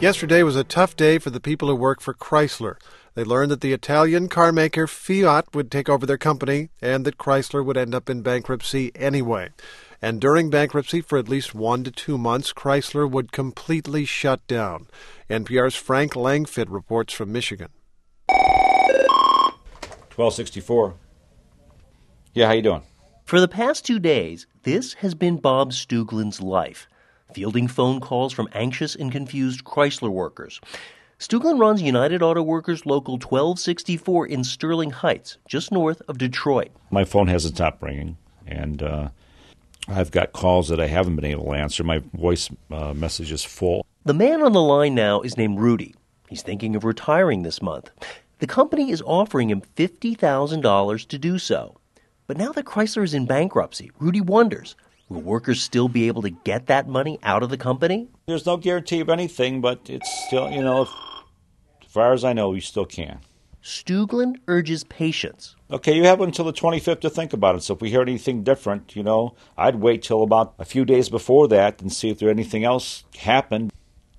Yesterday was a tough day for the people who work for Chrysler. They learned that the Italian car maker Fiat would take over their company and that Chrysler would end up in bankruptcy anyway. And during bankruptcy, for at least 1 to 2 months, Chrysler would completely shut down. NPR's Frank Langfitt reports from Michigan. 1264. Yeah, how you doing? For the past 2 days, this has been Bob Stuglin's life, fielding phone calls from anxious and confused Chrysler workers. Stuglin runs United Auto Workers Local 1264 in Sterling Heights, just north of Detroit. My phone hasn't stopped ringing, and I've got calls that I haven't been able to answer. My voice message is full. The man on the line now is named Rudy. He's thinking of retiring this month. The company is offering him $50,000 to do so. But now that Chrysler is in bankruptcy, Rudy wonders, will workers still be able to get that money out of the company? There's no guarantee of anything, but it's still, as far as I know, you still can. Stuglin urges patience. Okay, you have until the 25th to think about it. So if we hear anything different, I'd wait till about a few days before that and see if there anything else happened.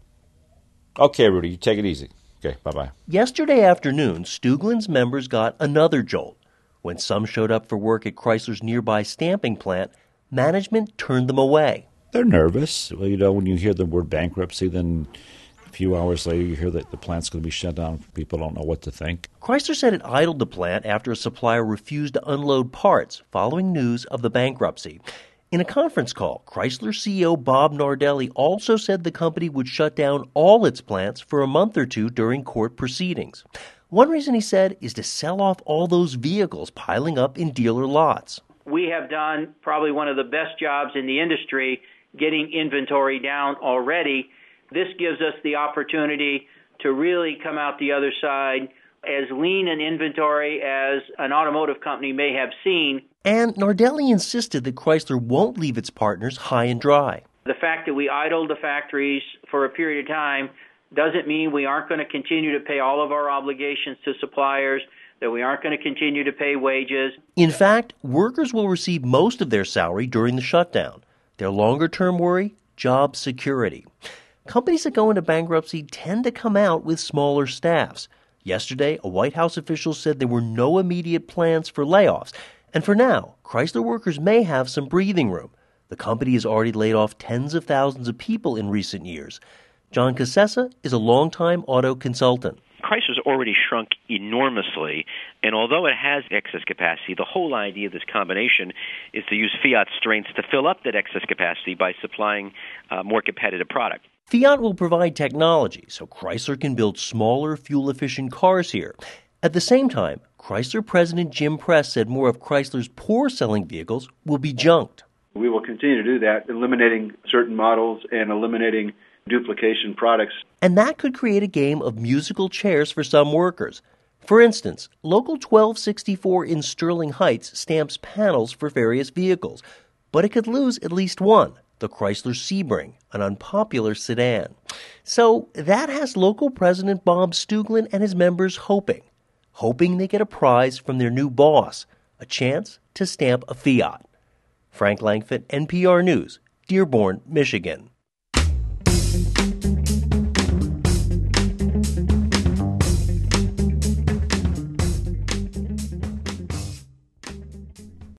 Okay, Rudy, you take it easy. Okay, bye-bye. Yesterday afternoon, Stuglin's members got another jolt. When some showed up for work at Chrysler's nearby stamping plant, management turned them away. They're nervous. Well, when you hear the word bankruptcy, then a few hours later you hear that the plant's going to be shut down. People don't know what to think. Chrysler said it idled the plant after a supplier refused to unload parts following news of the bankruptcy. In a conference call, Chrysler CEO Bob Nardelli also said the company would shut down all its plants for a month or two during court proceedings. One reason, he said, is to sell off all those vehicles piling up in dealer lots. We have done probably one of the best jobs in the industry getting inventory down already. This gives us the opportunity to really come out the other side as lean an inventory as an automotive company may have seen. And Nardelli insisted that Chrysler won't leave its partners high and dry. The fact that we idled the factories for a period of time doesn't mean we aren't going to continue to pay all of our obligations to suppliers, that we aren't going to continue to pay wages. In fact, workers will receive most of their salary during the shutdown. Their longer-term worry, job security. Companies that go into bankruptcy tend to come out with smaller staffs. Yesterday, a White House official said there were no immediate plans for layoffs. And for now, Chrysler workers may have some breathing room. The company has already laid off tens of thousands of people in recent years. John Cassessa is a longtime auto consultant. Chrysler's already shrunk enormously, and although it has excess capacity, the whole idea of this combination is to use Fiat's strengths to fill up that excess capacity by supplying more competitive product. Fiat will provide technology so Chrysler can build smaller, fuel-efficient cars here. At the same time, Chrysler President Jim Press said more of Chrysler's poor-selling vehicles will be junked. We will continue to do that, eliminating certain models and eliminating duplication products. And that could create a game of musical chairs for some workers. For instance, Local 1264 in Sterling Heights stamps panels for various vehicles, but it could lose at least one, the Chrysler Sebring, an unpopular sedan. So that has local President Bob Stuglin and his members hoping they get a prize from their new boss, a chance to stamp a Fiat. Frank Langfitt, NPR News, Dearborn, Michigan.